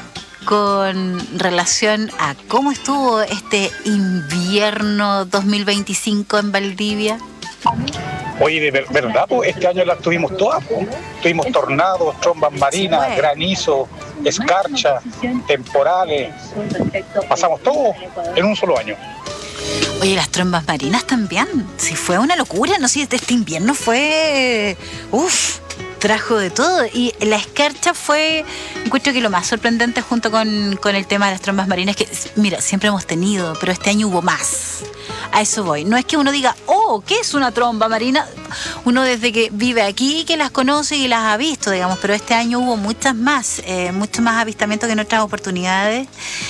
[SPEAKER 4] con relación a cómo estuvo este invierno dos mil veinticinco en Valdivia?
[SPEAKER 7] Oye, de ver- verdad, pues, este año las tuvimos todas, pues. Tuvimos tornados, trombas marinas, granizo, escarcha, temporales. Pasamos todo en un solo año.
[SPEAKER 4] Oye, las trombas marinas también. Sí, fue una locura, no sé, este, este invierno fue... Uf, trajo de todo. Y la escarcha fue, encuentro que lo más sorprendente junto con, con el tema de las trombas marinas, que, mira, siempre hemos tenido, pero este año hubo más. A eso voy. No es que uno diga, oh, ¿qué es una tromba marina? Uno desde que vive aquí, que las conoce y las ha visto, digamos, pero este año hubo muchas más, eh, muchos más avistamientos que en otras oportunidades.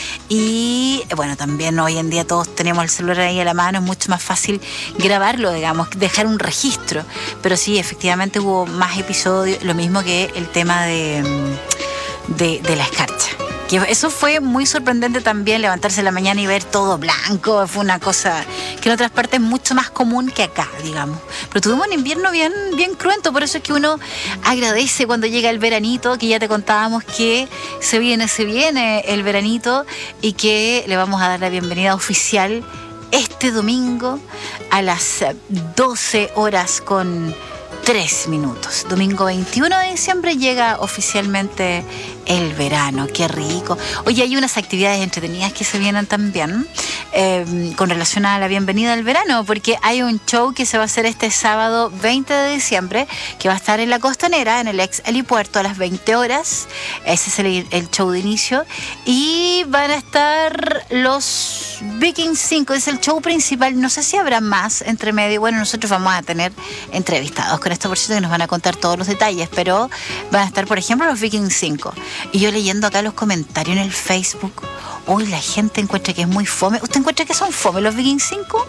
[SPEAKER 4] Y bueno, también hoy en día todos tenemos el celular ahí a la mano, es mucho más fácil grabarlo, digamos, dejar un registro. Pero sí, efectivamente hubo más episodios, lo mismo que el tema de, de, de la escarcha. Que eso fue muy sorprendente también, levantarse en la mañana y ver todo blanco. Fue una cosa que en otras partes es mucho más común que acá, digamos. Pero tuvimos un invierno bien, bien cruento, por eso es que uno agradece cuando llega el veranito, que ya te contábamos que se viene, se viene el veranito y que le vamos a dar la bienvenida oficial este domingo a las doce horas con tres minutos. Domingo veintiuno de diciembre llega oficialmente el verano. Qué rico. Oye, hay unas actividades entretenidas que se vienen también eh, con relación a la bienvenida del verano, porque hay un show que se va a hacer este sábado veinte de diciembre, que va a estar en la Costanera, en el ex helipuerto, a las veinte horas. Ese es el, el show de inicio. Y van a estar los Vikings cinco, es el show principal. No sé si habrá más entre medio. Bueno, nosotros vamos a tener entrevistados con esto, por cierto, que nos van a contar todos los detalles, pero van a estar, por ejemplo, los Vikings cinco. Y yo leyendo acá los comentarios en el Facebook, hoy la gente encuentra que es muy fome. ¿Usted encuentra que son fome los Vikings cinco?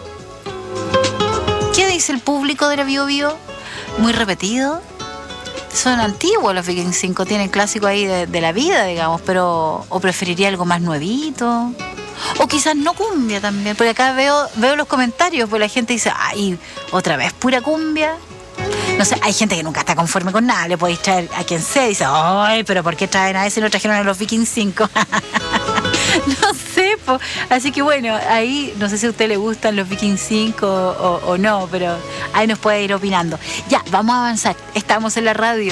[SPEAKER 4] ¿Qué dice el público de la Bio Bio? Muy repetido. Son antiguos los Vikings cinco, tienen clásico ahí de, de la vida, digamos, pero o preferiría algo más nuevito. O quizás no cumbia también, porque acá veo, veo los comentarios, pues la gente dice, ay, otra vez pura cumbia. No sé, hay gente que nunca está conforme con nada, le podéis traer a quien sea y dice, ay, pero ¿por qué traen a ese y no trajeron a los Vikings cinco? No sé, po. Así que bueno, ahí no sé si a usted le gustan los Vikings cinco o, o no, pero ahí nos puede ir opinando. Ya, vamos a avanzar, estamos en la radio.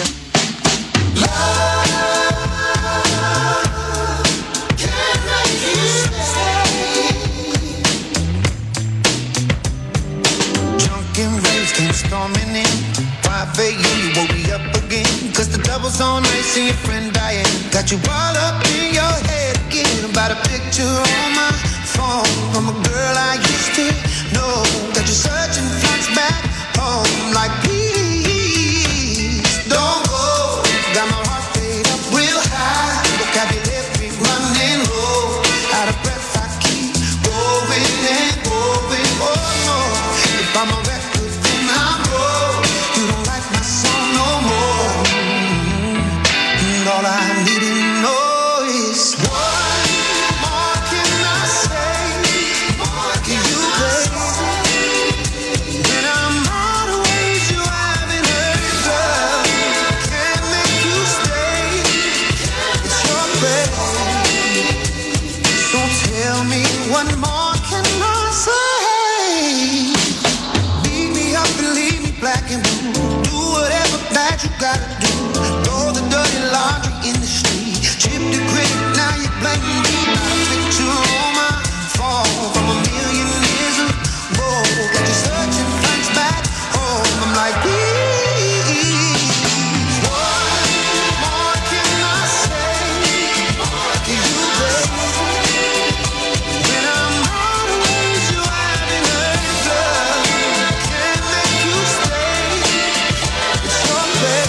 [SPEAKER 18] Storming in, five a.m. you woke me up again. Cause the devil's on ice and your friend Diane got you all up in your head again. About a picture on my phone from a girl I used to know. Got you searching fronts back home like please don't go. Got my heart paid up real high, vocabulary running low. Out of breath I keep going and going. Oh no, if I'm a record all I need to know is what more can I say? More can you play? When I'm out of ways you haven't heard, girl, can't make you stay. It's your way. So tell me what more can I say? Beat me up and leave me black and blue. Do whatever that you gotta do. Throw the dirty laundry in the street. Chip the grit, now you blame me. Got a picture on my phone from a million years ago. Got you searching fronts back home. I'm like, please, what more can I say? More can you say? When I'm out of ways you haven't heard, girl, can't make you stay. It's your bed.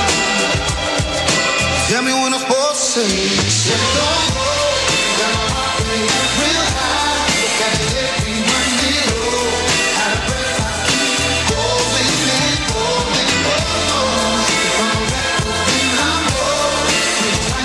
[SPEAKER 18] Tell me when I'm supposed to say, don't go. Got my heart beating real high. Got it every Monday low. Out of breath I keep going and going. Oh no, if I'm a record then I'm going.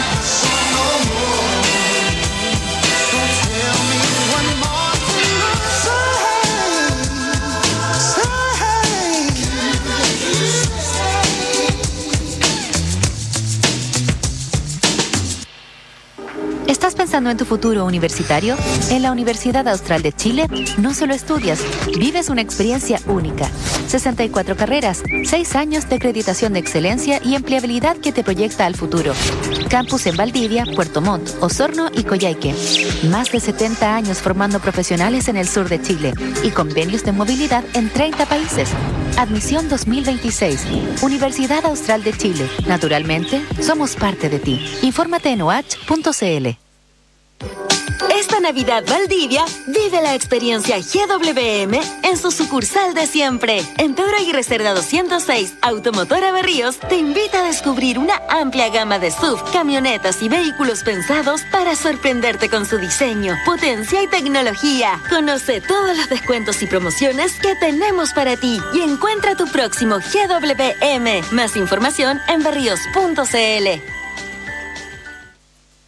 [SPEAKER 5] pensando en tu futuro universitario? En la Universidad Austral de Chile no solo estudias, vives una experiencia única. sesenta y cuatro carreras, seis años de acreditación de excelencia y empleabilidad que te proyecta al futuro. Campus en Valdivia, Puerto Montt, Osorno y Coyhaique. Más de setenta años formando profesionales en el sur de Chile y convenios de movilidad en treinta países. Admisión dos mil veintiséis. Universidad Austral de Chile. Naturalmente, somos parte de ti. Infórmate en o h punto c l.
[SPEAKER 12] Esta Navidad Valdivia, vive la experiencia G W M en su sucursal de siempre. En Pedro Aguirre Cerda doscientos seis, Automotora Berríos te invita a descubrir una amplia gama de S U V, camionetas y vehículos pensados para sorprenderte con su diseño, potencia y tecnología. Conoce todos los descuentos y promociones que tenemos para ti y encuentra tu próximo G W M. Más información en berríos punto c l.